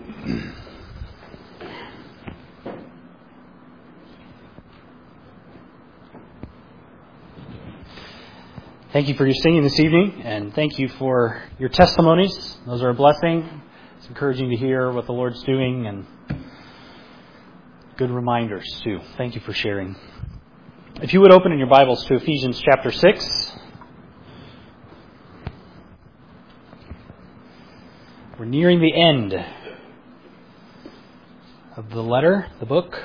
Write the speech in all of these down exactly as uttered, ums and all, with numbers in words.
Thank you for your singing this evening, and thank you for your testimonies. Those are a blessing. It's encouraging to hear what the Lord's doing, and good reminders, too. Thank you for sharing. If you would open in your Bibles to Ephesians chapter six. We're nearing the end of the letter, the book.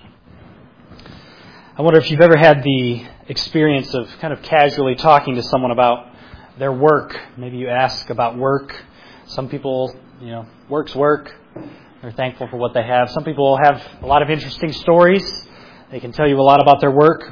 I wonder if you've ever had the experience of kind of casually talking to someone about their work. Maybe you ask about work. Some people, you know, work's work. They're thankful for what they have. Some people have a lot of interesting stories. They can tell you a lot about their work.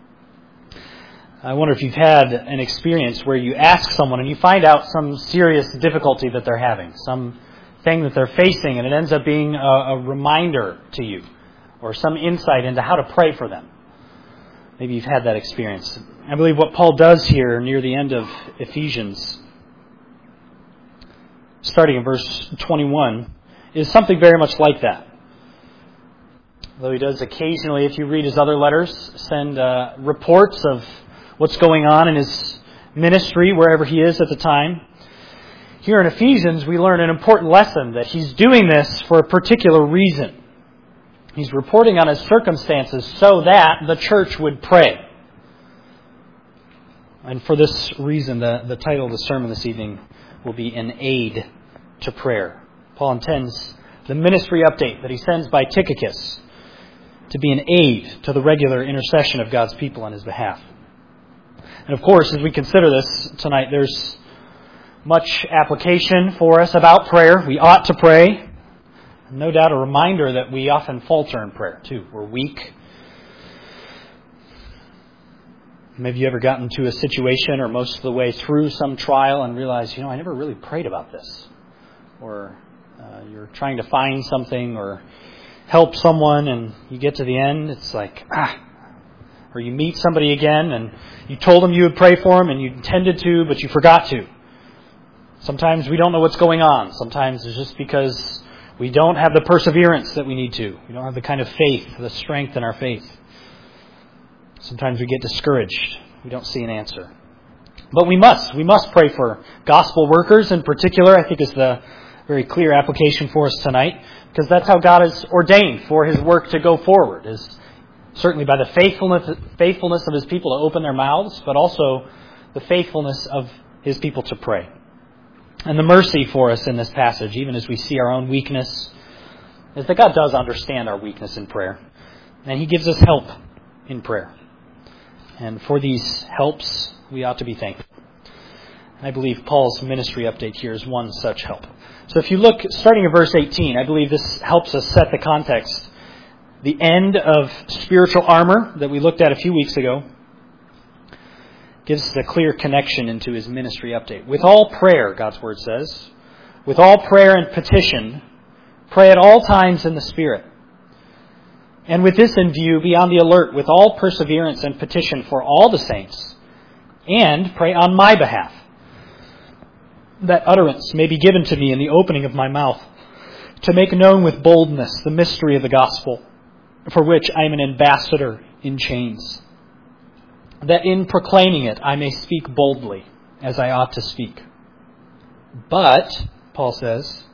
I wonder if you've had an experience where you ask someone and you find out some serious difficulty that they're having, some thing that they're facing, and it ends up being a, a reminder to you or some insight into how to pray for them. Maybe you've had that experience. I believe what Paul does here near the end of Ephesians, starting in verse twenty-one, is something very much like that. Though he does occasionally, if you read his other letters, send uh, reports of what's going on in his ministry, wherever he is at the time. Here in Ephesians, we learn an important lesson that he's doing this for a particular reason. He's reporting on his circumstances so that the church would pray. And for this reason, the, the title of the sermon this evening will be An Aid to Prayer. Paul intends the ministry update that he sends by Tychicus to be an aid to the regular intercession of God's people on his behalf. And of course, as we consider this tonight, there's much application for us about prayer. We ought to pray. No doubt a reminder that we often falter in prayer, too. We're weak. Maybe you ever gotten to a situation or most of the way through some trial and realized, you know, I never really prayed about this. Or uh, you're trying to find something or help someone and you get to the end, it's like, ah. Or you meet somebody again and you told them you would pray for them and you intended to, but you forgot to. Sometimes we don't know what's going on. Sometimes it's just because we don't have the perseverance that we need to. We don't have the kind of faith, the strength in our faith. Sometimes we get discouraged. We don't see an answer. But we must. We must pray for gospel workers in particular, I think is the very clear application for us tonight, because that's how God has ordained for His work to go forward, is certainly by the faithfulness, faithfulness of His people to open their mouths, but also the faithfulness of His people to pray. And the mercy for us in this passage, even as we see our own weakness, is that God does understand our weakness in prayer. And He gives us help in prayer. And for these helps, we ought to be thankful. And I believe Paul's ministry update here is one such help. So if you look, starting at verse eighteen, I believe this helps us set the context. The end of spiritual armor that we looked at a few weeks ago gives us a clear connection into his ministry update. With all prayer, God's Word says, with all prayer and petition, pray at all times in the Spirit. And with this in view, be on the alert with all perseverance and petition for all the saints, and pray on my behalf, that utterance may be given to me in the opening of my mouth, to make known with boldness the mystery of the gospel, for which I am an ambassador in chains, that in proclaiming it I may speak boldly, as I ought to speak. But, Paul says,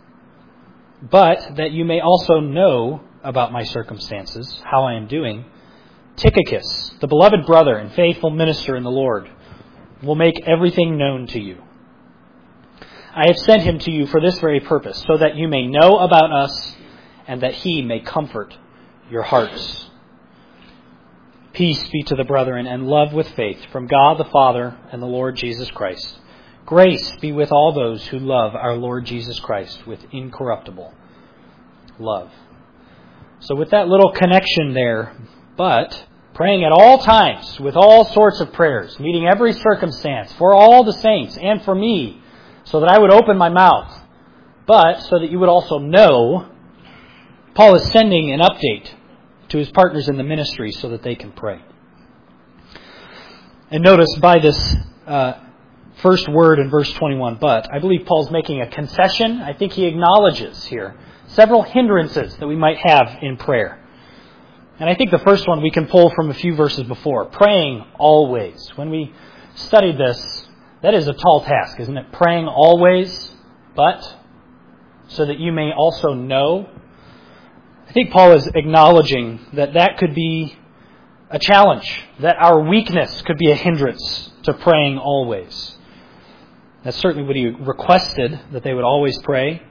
but that you may also know about my circumstances, how I am doing, Tychicus, the beloved brother and faithful minister in the Lord, will make everything known to you. I have sent him to you for this very purpose, so that you may know about us and that he may comfort your hearts. Peace be to the brethren and love with faith from God the Father and the Lord Jesus Christ. Grace be with all those who love our Lord Jesus Christ with incorruptible love. So with that little connection there, but praying at all times with all sorts of prayers, meeting every circumstance for all the saints and for me, so that I would open my mouth, but so that you would also know, Paul is sending an update to his partners in the ministry so that they can pray. And notice by this uh, first word in verse twenty-one, but. I believe Paul's making a concession. I think he acknowledges here several hindrances that we might have in prayer. And I think the first one we can pull from a few verses before. Praying always. When we studied this, that is a tall task, isn't it? Praying always, but so that you may also know. I think Paul is acknowledging that that could be a challenge, that our weakness could be a hindrance to praying always. That's certainly what he requested, that they would always pray.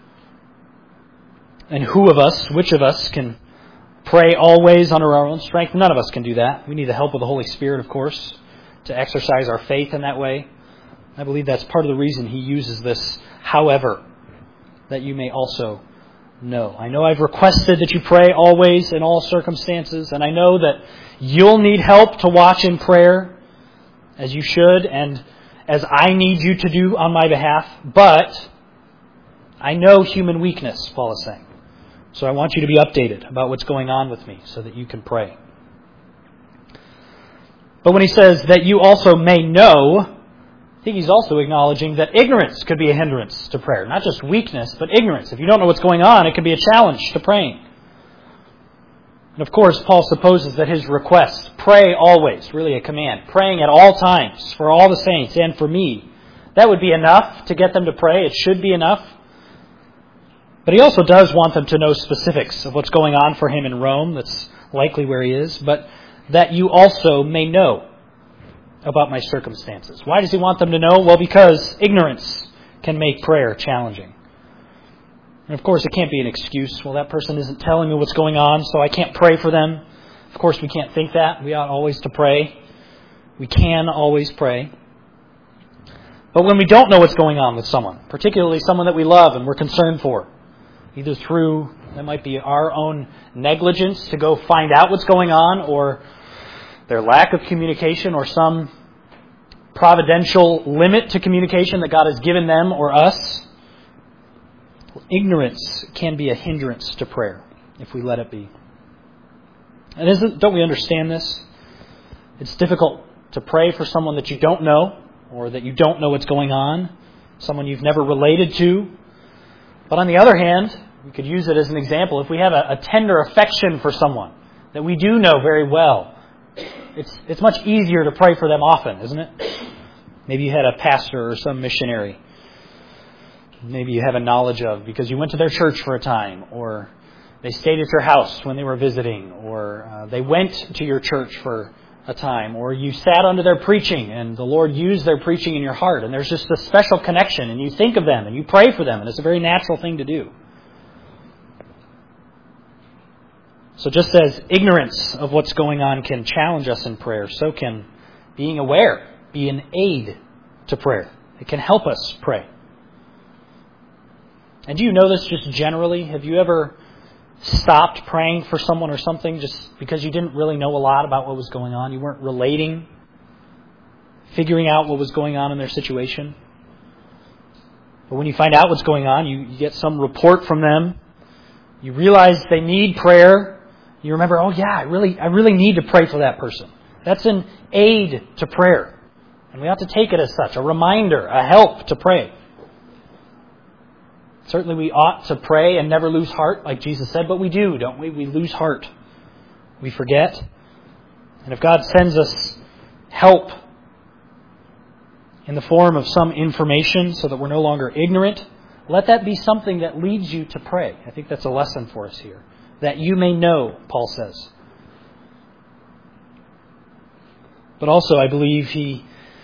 And who of us, which of us can pray always under our own strength? None of us can do that. We need the help of the Holy Spirit, of course, to exercise our faith in that way. I believe that's part of the reason he uses this, however, that you may also know. I know I've requested that you pray always in all circumstances, and I know that you'll need help to watch in prayer, as you should, and as I need you to do on my behalf, but I know human weakness, Paul is saying. So I want you to be updated about what's going on with me so that you can pray. But when he says that you also may know, I think he's also acknowledging that ignorance could be a hindrance to prayer. Not just weakness, but ignorance. If you don't know what's going on, it can be a challenge to praying. And of course, Paul supposes that his request, pray always, really a command, praying at all times for all the saints and for me, that would be enough to get them to pray. It should be enough. But he also does want them to know specifics of what's going on for him in Rome. That's likely where he is. But that you also may know about my circumstances. Why does he want them to know? Well, because ignorance can make prayer challenging. And of course, it can't be an excuse. Well, that person isn't telling me what's going on, so I can't pray for them. Of course, we can't think that. We ought always to pray. We can always pray. But when we don't know what's going on with someone, particularly someone that we love and we're concerned for, either through, that might be our own negligence to go find out what's going on, or their lack of communication, or some providential limit to communication that God has given them or us, ignorance can be a hindrance to prayer if we let it be. And isn't, don't we understand this? It's difficult to pray for someone that you don't know, or that you don't know what's going on, someone you've never related to. But on the other hand, we could use it as an example. If we have a, a tender affection for someone that we do know very well, it's it's much easier to pray for them often, isn't it? Maybe you had a pastor or some missionary maybe you have a knowledge of because you went to their church for a time, or they stayed at your house when they were visiting, or uh, they went to your church for a time, or you sat under their preaching and the Lord used their preaching in your heart, and there's just a special connection, and you think of them and you pray for them, and it's a very natural thing to do. So just as ignorance of what's going on can challenge us in prayer, so can being aware be an aid to prayer. It can help us pray. And do you know this just generally? Have you ever stopped praying for someone or something just because you didn't really know a lot about what was going on? You weren't relating, figuring out what was going on in their situation. But when you find out what's going on, you, you get some report from them. You realize they need prayer. You remember, oh yeah, I really, I really need to pray for that person. That's an aid to prayer. And we ought to take it as such, a reminder, a help to pray. Certainly we ought to pray and never lose heart, like Jesus said, but we do, don't we? We lose heart. We forget. And if God sends us help in the form of some information so that we're no longer ignorant, let that be something that leads you to pray. I think that's a lesson for us here. That you may know, Paul says. But also, I believe he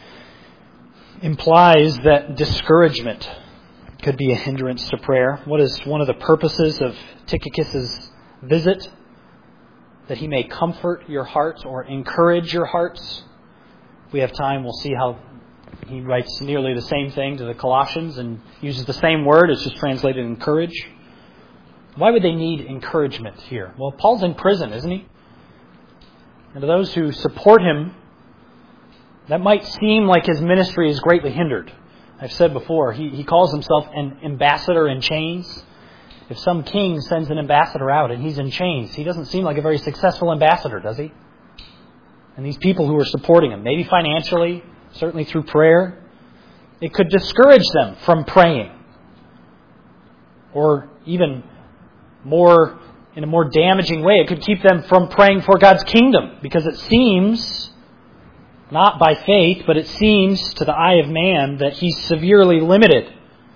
implies that discouragement could be a hindrance to prayer. What is one of the purposes of Tychicus' visit? That he may comfort your hearts or encourage your hearts. If we have time, we'll see how he writes nearly the same thing to the Colossians and uses the same word. It's just translated encourage. Why would they need encouragement here? Well, Paul's in prison, isn't he? And to those who support him, that might seem like his ministry is greatly hindered. I've said before, he, he calls himself an ambassador in chains. If some king sends an ambassador out and he's in chains, he doesn't seem like a very successful ambassador, does he? And these people who are supporting him, maybe financially, certainly through prayer, it could discourage them from praying. Or even more, in a more damaging way, it could keep them from praying for God's kingdom. Because it seems, not by faith, but it seems to the eye of man that he's severely limited.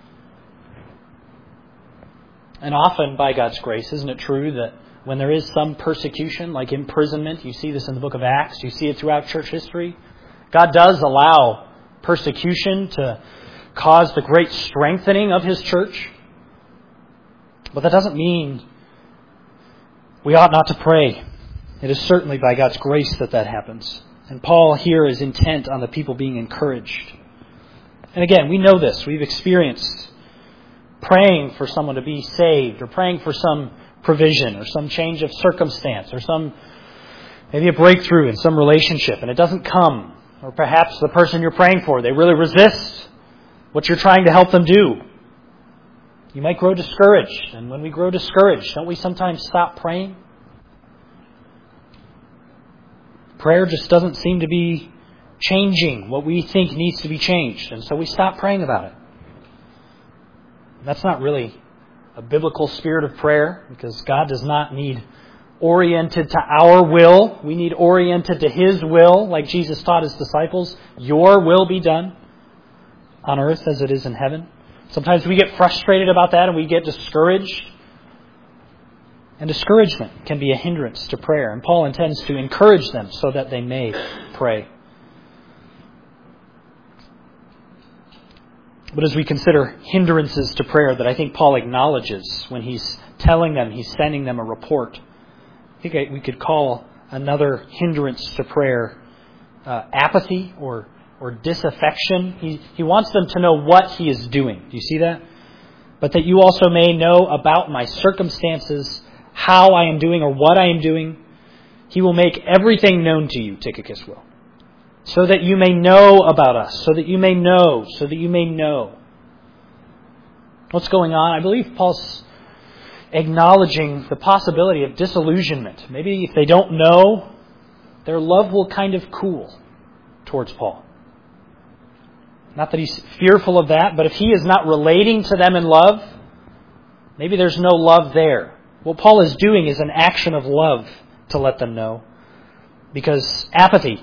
And often, by God's grace, isn't it true that when there is some persecution, like imprisonment, you see this in the book of Acts, you see it throughout church history, God does allow persecution to cause the great strengthening of His church. But that doesn't mean we ought not to pray. It is certainly by God's grace that that happens. And Paul here is intent on the people being encouraged. And again, we know this. We've experienced praying for someone to be saved, or praying for some provision, or some change of circumstance, or some maybe a breakthrough in some relationship, and it doesn't come. Or perhaps the person you're praying for, they really resist what you're trying to help them do. You might grow discouraged. And when we grow discouraged, don't we sometimes stop praying? Prayer just doesn't seem to be changing what we think needs to be changed. And so we stop praying about it. That's not really a biblical spirit of prayer, because God does not need oriented to our will. We need oriented to His will, like Jesus taught His disciples. Your will be done on earth as it is in heaven. Sometimes we get frustrated about that and we get discouraged. And discouragement can be a hindrance to prayer. And Paul intends to encourage them so that they may pray. But as we consider hindrances to prayer that I think Paul acknowledges when he's telling them, he's sending them a report, I think we could call another hindrance to prayer uh, apathy or or disaffection. He, he wants them to know what he is doing. Do you see that? But that you also may know about my circumstances, how I am doing or what I am doing. He will make everything known to you, Tychicus will. So that you may know about us. So that you may know. So that you may know. What's going on? I believe Paul's acknowledging the possibility of disillusionment. Maybe if they don't know, their love will kind of cool towards Paul. Not that he's fearful of that, but if he is not relating to them in love, maybe there's no love there. What Paul is doing is an action of love to let them know. Because apathy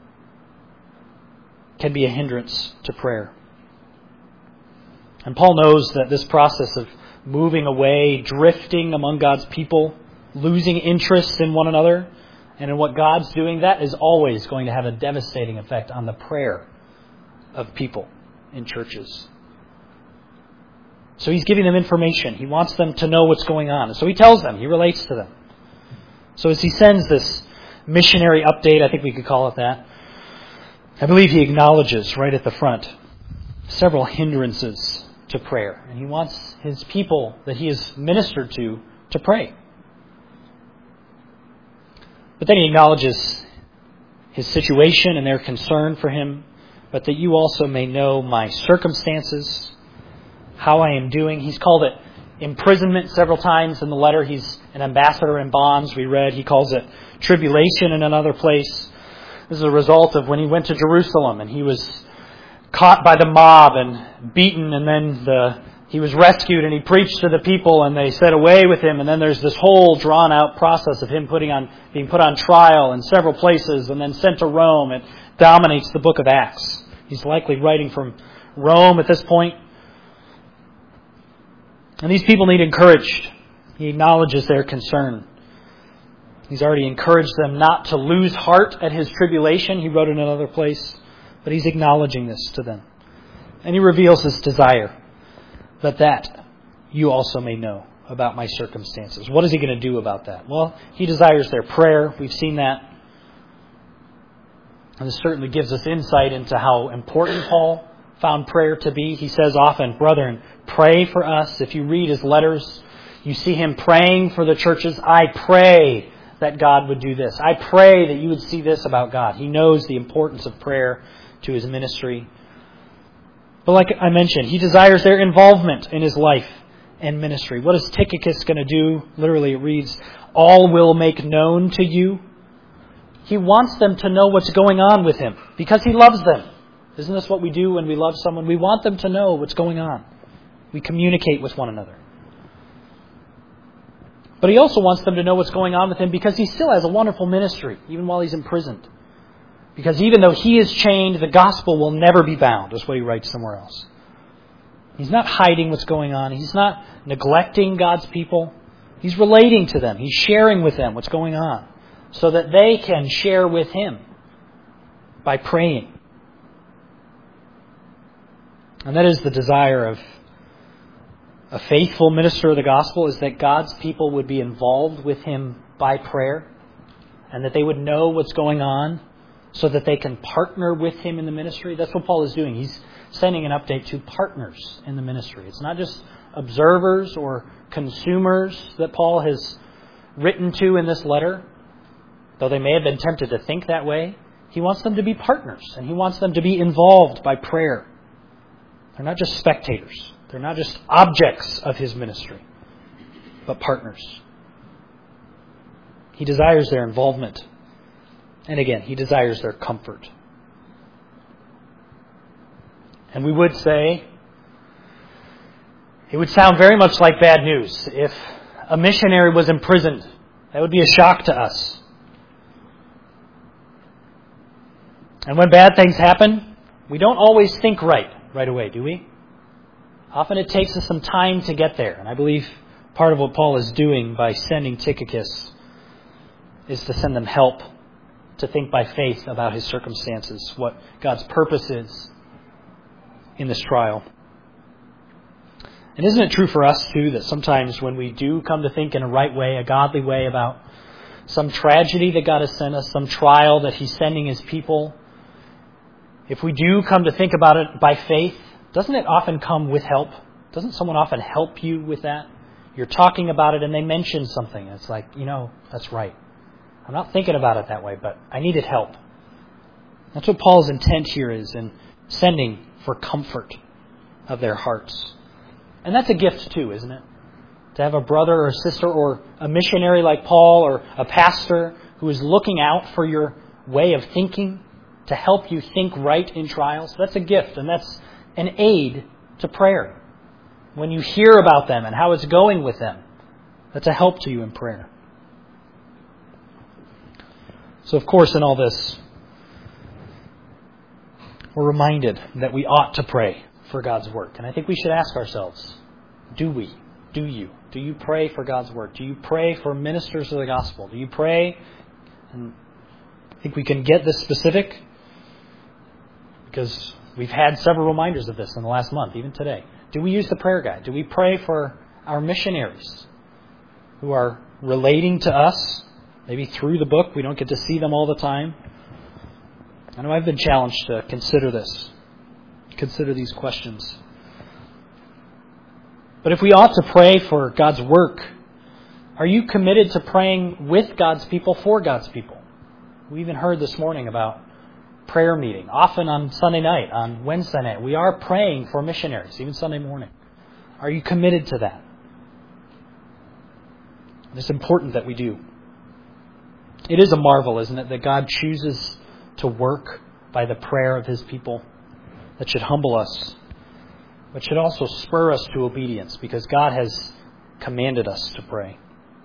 can be a hindrance to prayer. And Paul knows that this process of moving away, drifting among God's people, losing interest in one another and in what God's doing, that is always going to have a devastating effect on the prayer of people in churches. So he's giving them information. He wants them to know what's going on. So he tells them. He relates to them. So as he sends this missionary update, I think we could call it that, I believe he acknowledges right at the front several hindrances to prayer. And he wants his people that he has ministered to to pray. But then he acknowledges his situation and their concern for him, but that you also may know my circumstances, how I am doing. He's called it imprisonment several times in the letter. He's an ambassador in bonds, we read. He calls it tribulation in another place. This is a result of when he went to Jerusalem and he was caught by the mob and beaten, and then the he was rescued and he preached to the people and they said away with him. And then there's this whole drawn out process of him putting on being put on trial in several places and then sent to Rome. It dominates the book of Acts. He's likely writing from Rome at this point. And these people need encouraged. He acknowledges their concern. He's already encouraged them not to lose heart at his tribulation. He wrote in another place. But he's acknowledging this to them. And he reveals his desire. But that you also may know about my circumstances. What is he going to do about that? Well, he desires their prayer. We've seen that. And this certainly gives us insight into how important Paul found prayer to be. He says often, brethren, pray for us. If you read his letters, you see him praying for the churches. I pray that God would do this. I pray that you would see this about God. He knows the importance of prayer to his ministry. But like I mentioned, he desires their involvement in his life and ministry. What is Tychicus going to do? Literally it reads, all will make known to you. He wants them to know what's going on with him because he loves them. Isn't this what we do when we love someone? We want them to know what's going on. We communicate with one another. But he also wants them to know what's going on with him because he still has a wonderful ministry, even while he's imprisoned. Because even though he is chained, the gospel will never be bound, is what he writes somewhere else. He's not hiding what's going on. He's not neglecting God's people. He's relating to them. He's sharing with them what's going on so that they can share with him by praying. And that is the desire of a faithful minister of the gospel, is that God's people would be involved with him by prayer and that they would know what's going on so that they can partner with him in the ministry. That's what Paul is doing. He's sending an update to partners in the ministry. It's not just observers or consumers that Paul has written to in this letter, though they may have been tempted to think that way. He wants them to be partners, and he wants them to be involved by prayer. They're not just spectators. They're not just objects of his ministry, but partners. He desires their involvement. And again, he desires their comfort. And we would say, it would sound very much like bad news if a missionary was imprisoned. That would be a shock to us. And when bad things happen, we don't always think right, right away, do we? Often it takes us some time to get there. And I believe part of what Paul is doing by sending Tychicus is to send them help to think by faith about his circumstances, what God's purpose is in this trial. And isn't it true for us, too, that sometimes when we do come to think in a right way, a godly way about some tragedy that God has sent us, some trial that he's sending his people, if we do come to think about it by faith, doesn't it often come with help? Doesn't someone often help you with that? You're talking about it and they mention something. It's like, you know, that's right. I'm not thinking about it that way, but I needed help. That's what Paul's intent here is in sending for comfort of their hearts. And that's a gift too, isn't it? To have a brother or sister or a missionary like Paul or a pastor who is looking out for your way of thinking to help you think right in trials. That's a gift, and that's an aid to prayer. When you hear about them and how it's going with them, that's a help to you in prayer. So, of course, in all this, we're reminded that we ought to pray for God's work. And I think we should ask ourselves, do we? Do you? Do you pray for God's work? Do you pray for ministers of the gospel? Do you pray? And I think we can get this specific because we've had several reminders of this in the last month, even today. Do we use the prayer guide? Do we pray for our missionaries who are relating to us? Maybe through the book. We don't get to see them all the time. I know I've been challenged to consider this. Consider these questions. But if we ought to pray for God's work, are you committed to praying with God's people, for God's people? We even heard this morning about prayer meeting. Often on Sunday night, on Wednesday night, we are praying for missionaries, even Sunday morning. Are you committed to that? It's important that we do. It is a marvel, isn't it, that God chooses to work by the prayer of his people. That should humble us, but should also spur us to obedience, because God has commanded us to pray.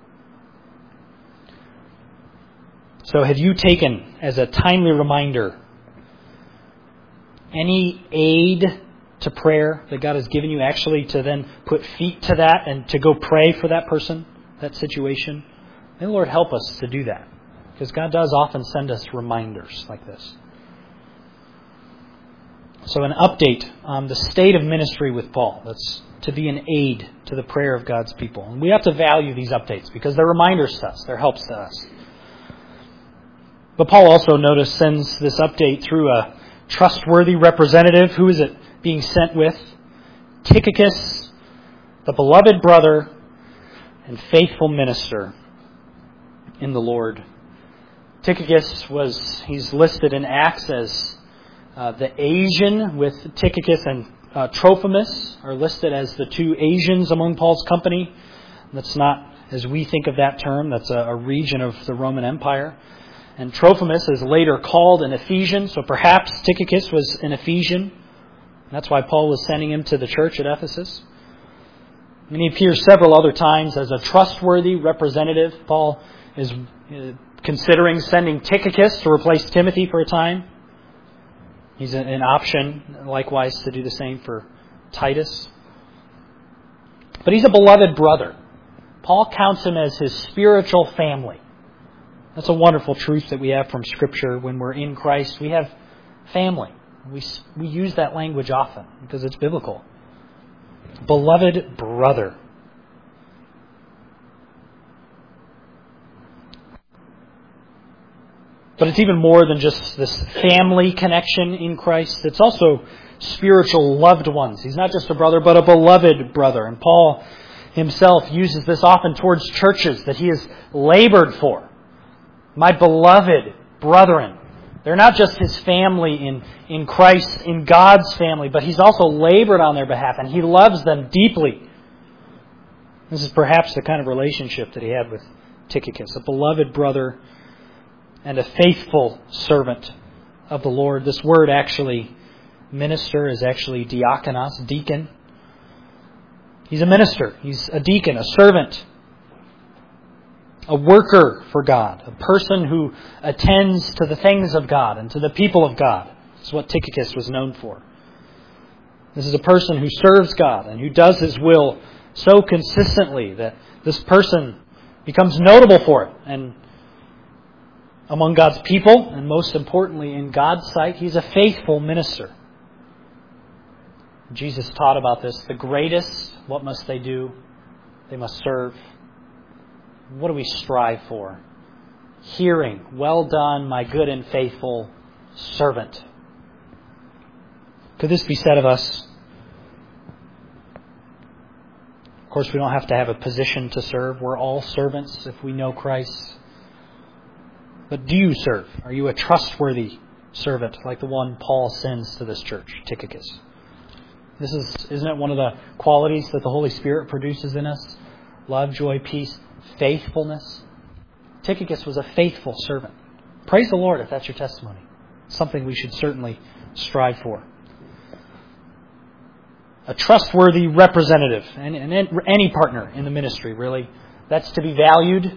So have you taken as a timely reminder any aid to prayer that God has given you, actually to then put feet to that and to go pray for that person, that situation? May the Lord help us to do that, because God does often send us reminders like this. So an update on the state of ministry with Paul. That's to be an aid to the prayer of God's people. And we have to value these updates because they're reminders to us. They're helps to us. But Paul also, notice, sends this update through a trustworthy representative. Who is it being sent with? Tychicus, the beloved brother and faithful minister in the Lord. Tychicus was, he's listed in Acts as uh, the Asian, with Tychicus and uh, Trophimus are listed as the two Asians among Paul's company. That's not as we think of that term. That's a, a region of the Roman Empire. And Trophimus is later called an Ephesian, so perhaps Tychicus was an Ephesian. That's why Paul was sending him to the church at Ephesus. And he appears several other times as a trustworthy representative. Paul is considering sending Tychicus to replace Timothy for a time. He's an option, likewise, to do the same for Titus. But he's a beloved brother. Paul counts him as his spiritual family. That's a wonderful truth that we have from Scripture. When we're in Christ, we have family. We we use that language often because it's biblical. Beloved brother. But it's even more than just this family connection in Christ. It's also spiritual loved ones. He's not just a brother, but a beloved brother. And Paul himself uses this often towards churches that he has labored for. My beloved brethren. They're not just his family in, in Christ, in God's family, but he's also labored on their behalf, and he loves them deeply. This is perhaps the kind of relationship that he had with Tychicus, a beloved brother and a faithful servant of the Lord. This word actually, minister, is actually diakonos, deacon. He's a minister. He's a deacon, a servant, a worker for God, a person who attends to the things of God and to the people of God. This is what Tychicus was known for. This is a person who serves God and who does His will so consistently that this person becomes notable for it. And among God's people, and most importantly in God's sight, he's a faithful minister. Jesus taught about this. The greatest, what must they do? They must serve. What do we strive for? Hearing, well done, my good and faithful servant. Could this be said of us? Of course, we don't have to have a position to serve. We're all servants if we know Christ. But do you serve? Are you a trustworthy servant like the one Paul sends to this church, Tychicus? This is, isn't it one of the qualities that the Holy Spirit produces in us? Love, joy, peace, faithfulness. Tychicus was a faithful servant. Praise the Lord if that's your testimony. Something we should certainly strive for. A trustworthy representative, and, and any partner in the ministry, really. That's to be valued.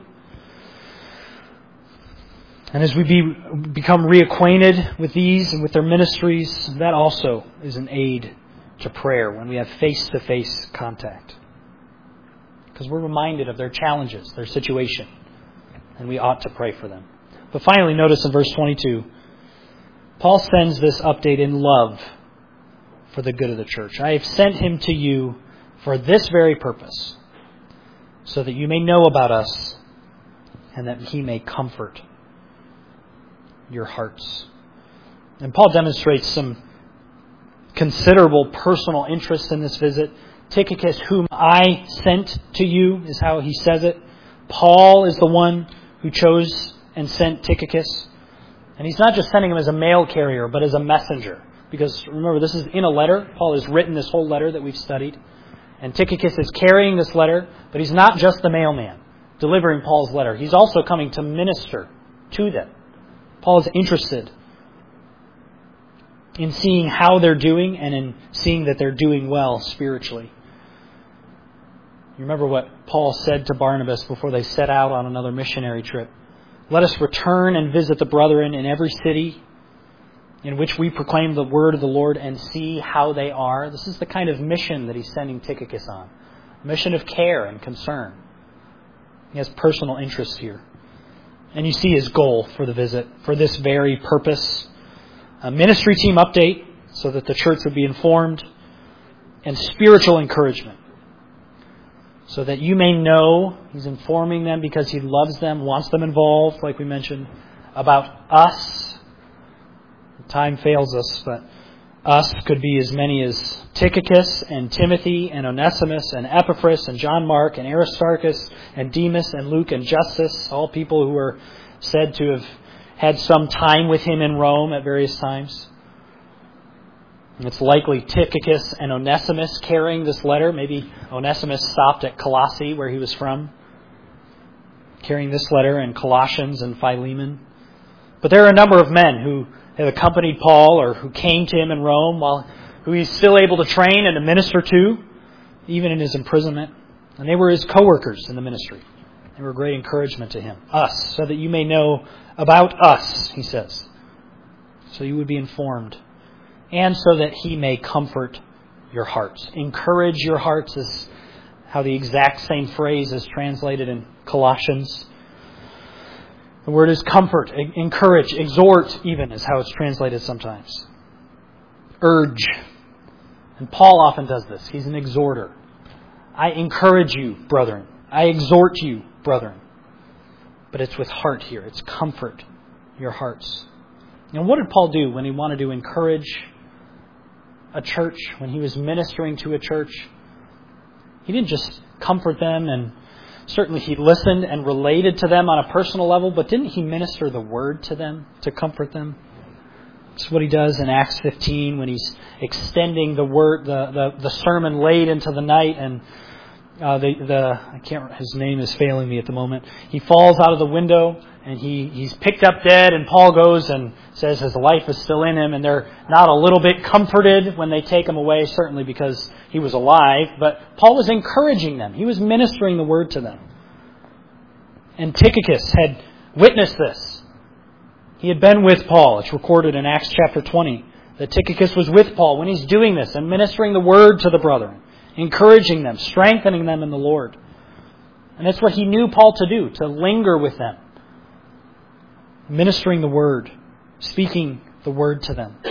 And as we be, become reacquainted with these and with their ministries, that also is an aid to prayer when we have face-to-face contact. Because we're reminded of their challenges, their situation, and we ought to pray for them. But finally, notice in verse twenty-two, Paul sends this update in love for the good of the church. I have sent him to you for this very purpose, so that you may know about us and that he may comfort your hearts. And Paul demonstrates some considerable personal interest in this visit. Tychicus, whom I sent to you, is how he says it. Paul is the one who chose and sent Tychicus. And he's not just sending him as a mail carrier, but as a messenger. Because remember, this is in a letter. Paul has written this whole letter that we've studied. And Tychicus is carrying this letter, but he's not just the mailman delivering Paul's letter. He's also coming to minister to them. Paul is interested in seeing how they're doing and in seeing that they're doing well spiritually. You remember what Paul said to Barnabas before they set out on another missionary trip. Let us return and visit the brethren in every city in which we proclaim the word of the Lord and see how they are. This is the kind of mission that he's sending Tychicus on. A mission of care and concern. He has personal interest here. And you see his goal for the visit, for this very purpose. A ministry team update so that the church would be informed, and spiritual encouragement so that you may know, he's informing them because he loves them, wants them involved, like we mentioned, about us. Time fails us, but us could be as many as Tychicus and Timothy and Onesimus and Epaphras and John Mark and Aristarchus and Demas and Luke and Justus, all people who were said to have had some time with him in Rome at various times. And it's likely Tychicus and Onesimus carrying this letter. Maybe Onesimus stopped at Colossae, where he was from, carrying this letter, and Colossians and Philemon. But there are a number of men who have accompanied Paul or who came to him in Rome, while who he's still able to train and to minister to, even in his imprisonment. And they were his co-workers in the ministry. They were a great encouragement to him. Us, so that you may know about us, he says. So you would be informed. And so that he may comfort your hearts. Encourage your hearts is how the exact same phrase is translated in Colossians. The word is comfort, encourage, exhort even is how it's translated sometimes. Urge. And Paul often does this. He's an exhorter. I encourage you, brethren. I exhort you, brethren. But it's with heart here. It's comfort your hearts. And what did Paul do when he wanted to encourage a church, when he was ministering to a church? He didn't just comfort them, and certainly he listened and related to them on a personal level, but didn't he minister the word to them to comfort them? It's what he does in Acts fifteen when he's extending the word, the, the, the sermon late into the night, and uh, the the I can't his name is failing me at the moment. He falls out of the window and he he's picked up dead, and Paul goes and says his life is still in him, and they're not a little bit comforted when they take him away, certainly because he was alive, but Paul was encouraging them. He was ministering the word to them. And Tychicus had witnessed this. He had been with Paul. It's recorded in Acts chapter twenty that Tychicus was with Paul when he's doing this and ministering the word to the brethren, encouraging them, strengthening them in the Lord. And that's what he knew Paul to do, to linger with them, ministering the word, speaking the word to them.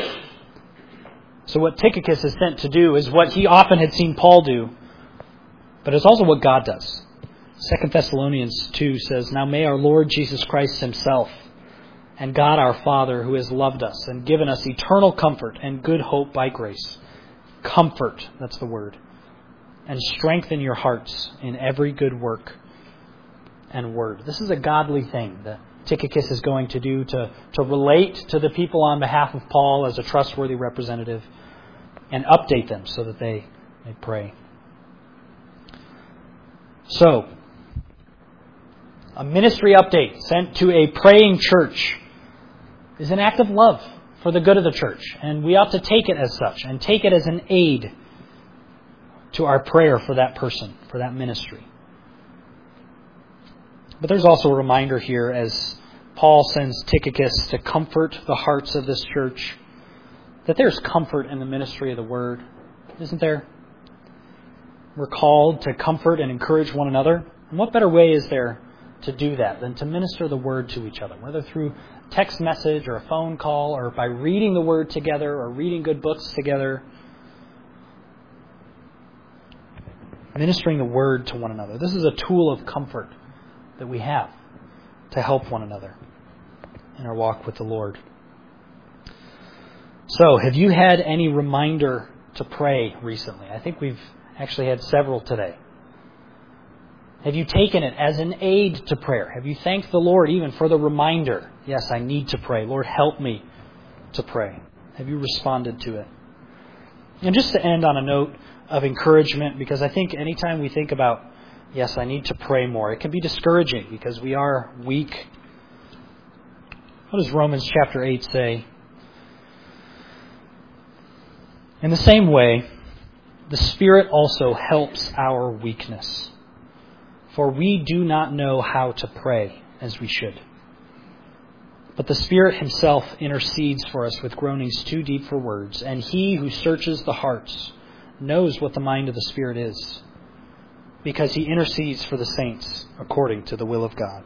So what Tychicus is sent to do is what he often had seen Paul do, but it's also what God does. Second Thessalonians two says, Now may our Lord Jesus Christ himself and God our Father, who has loved us and given us eternal comfort and good hope by grace, comfort, that's the word, and strengthen your hearts in every good work and word. This is a godly thing that Tychicus is going to do to, to relate to the people on behalf of Paul as a trustworthy representative and update them so that they may pray. So, a ministry update sent to a praying church is an act of love for the good of the church. And we ought to take it as such and take it as an aid to our prayer for that person, for that ministry. But there's also a reminder here as Paul sends Tychicus to comfort the hearts of this church that there's comfort in the ministry of the word, isn't there? We're called to comfort and encourage one another. And what better way is there to do that than to minister the word to each other, whether through text message or a phone call or by reading the word together or reading good books together. Ministering the word to one another. This is a tool of comfort that we have to help one another in our walk with the Lord. So, have you had any reminder to pray recently? I think we've actually had several today. Have you taken it as an aid to prayer? Have you thanked the Lord even for the reminder? Yes, I need to pray. Lord, help me to pray. Have you responded to it? And just to end on a note of encouragement, because I think anytime we think about, yes, I need to pray more, it can be discouraging because we are weak. What does Romans chapter eight say? In the same way, the Spirit also helps our weakness. For we do not know how to pray as we should. But the Spirit himself intercedes for us with groanings too deep for words. And he who searches the hearts knows what the mind of the Spirit is, because he intercedes for the saints according to the will of God.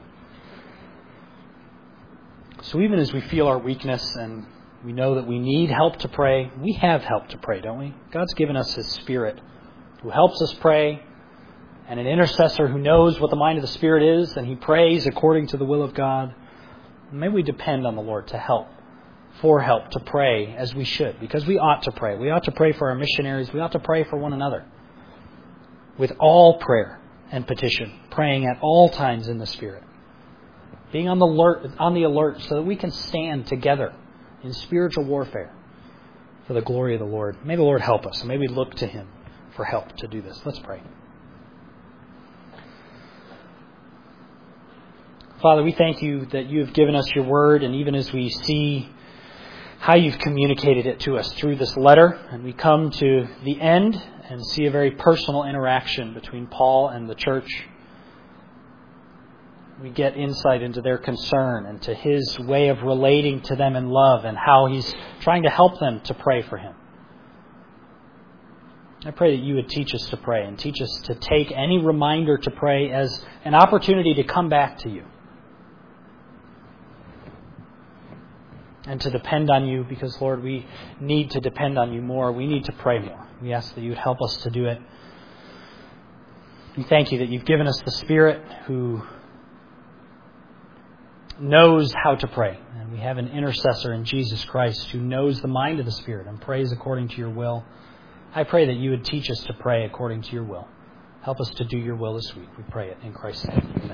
So even as we feel our weakness and we know that we need help to pray, we have help to pray, don't we? God's given us his Spirit who helps us pray, and an intercessor who knows what the mind of the Spirit is, and he prays according to the will of God. May we depend on the Lord to help, for help to pray as we should, because we ought to pray. We ought to pray for our missionaries. We ought to pray for one another with all prayer and petition, praying at all times in the Spirit, being on the alert, on the alert so that we can stand together in spiritual warfare for the glory of the Lord. May the Lord help us, and may we look to him for help to do this. Let's pray. Father, we thank you that you have given us your word, and even as we see how you've communicated it to us through this letter, and we come to the end and see a very personal interaction between Paul and the church. We get insight into their concern and to his way of relating to them in love and how he's trying to help them to pray for him. I pray that you would teach us to pray and teach us to take any reminder to pray as an opportunity to come back to you and to depend on you, because, Lord, we need to depend on you more. We need to pray more. We ask that you would help us to do it. We thank you that you've given us the Spirit who knows how to pray. And we have an intercessor in Jesus Christ who knows the mind of the Spirit and prays according to your will. I pray that you would teach us to pray according to your will. Help us to do your will this week. We pray it in Christ's name.